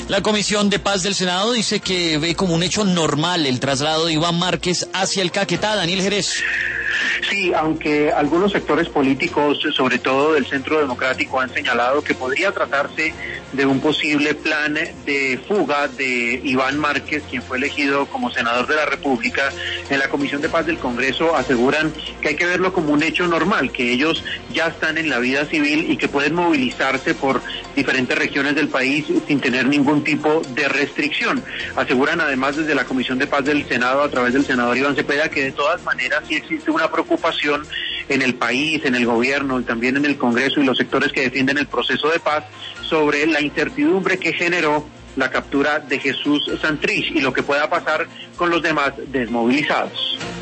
La Comisión de Paz del Senado dice que ve como un hecho normal el traslado de Iván Márquez hacia el Caquetá. Daniel Jerez. Sí, aunque algunos sectores políticos, sobre todo del Centro Democrático, han señalado que podría tratarse de un posible plan de fuga de Iván Márquez, quien fue elegido como senador de la República, en la Comisión de Paz del Congreso aseguran que hay que verlo como un hecho normal, que ellos ya están en la vida civil y que pueden movilizarse por diferentes regiones del país sin tener ningún tipo de restricción. Aseguran además desde la Comisión de Paz del Senado, a través del senador Iván Cepeda, que de todas maneras sí existe una preocupación en el país, en el gobierno y también en el Congreso y los sectores que defienden el proceso de paz sobre la incertidumbre que generó la captura de Jesús Santrich y lo que pueda pasar con los demás desmovilizados.